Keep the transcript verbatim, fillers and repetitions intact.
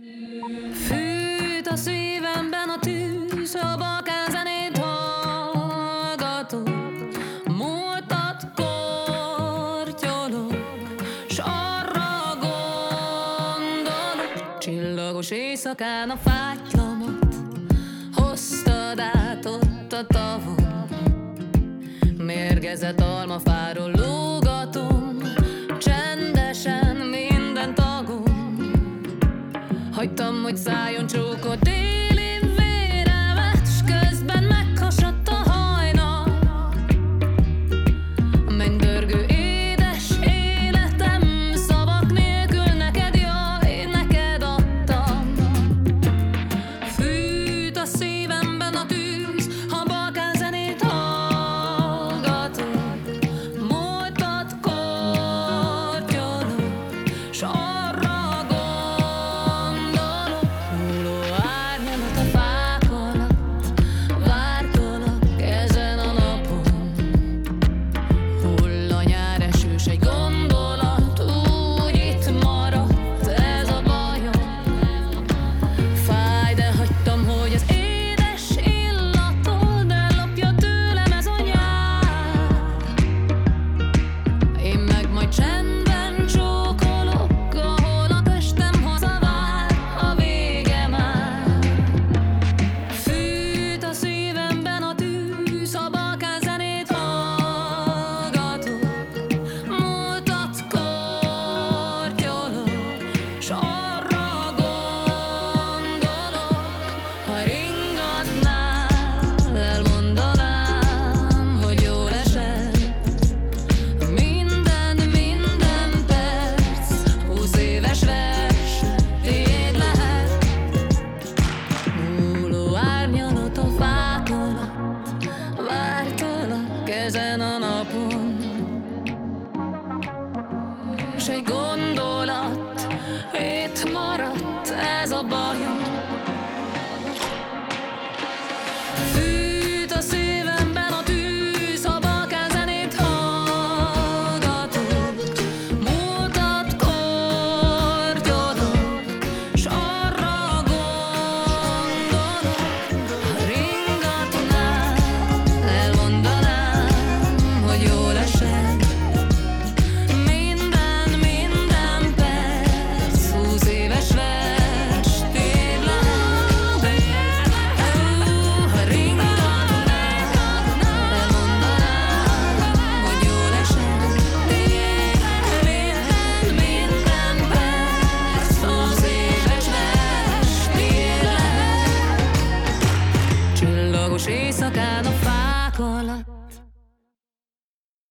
Fűt a szívemben a tűz, a balkánzenét hallgatok. Múltat kortyolok, s arra gondolok. Csillagos éjszakán a fátylamat hoztad át ott a tavon. Mérgezett almafáról lógatom, csendesen minden tagom. Hagytam, hogy szálljon csókot déli véremet, s közben meghasadt a hajnal. Mennydörgő édes életem, szavak nélkül neked, jaj, neked adtam. Fűt a szívemben a tűz, ha balkánzenét hallgatok. Múltat kortyolok, s arra gondolok. Hulló árnyalat a fák alatt, vártalak ezen a napon. Hull a nyáreső, s egy gondolat úgy itt maradt, ez a bajom. Fáj, de hagytam, hogy az édes illatod ellopja tőlem ez a nyár. Én meg majd csendben csókolok, ahol a testem hazavár, a vége már. Fűt a szívemben a tűz, a balkánzenét hallgatok. Múltat kortyolok, s arra gondolok. Ha ringatnál, elmondanám, hogy jól esett. Minden, minden perc, húsz éves vers, tiéd lehet. Múló árnyalat a fák alatt, vártalak ezen a napon. S egy gondolat itt maradt, ez a bajom. Fűt a szívemben a tűz, ha balkánzenét hallgatok. Múltat kortyolok, s arra gondolok. Ha ringatnál, elmondanám, hogy jól esett. Minden, minden perc, húsz éves vers, tiéd lehet. Ha ringatnál, elmondanám, hogy jól esett. Minden, minden perc, húsz éves vers, tiéd lehet. Csillagos éjszakán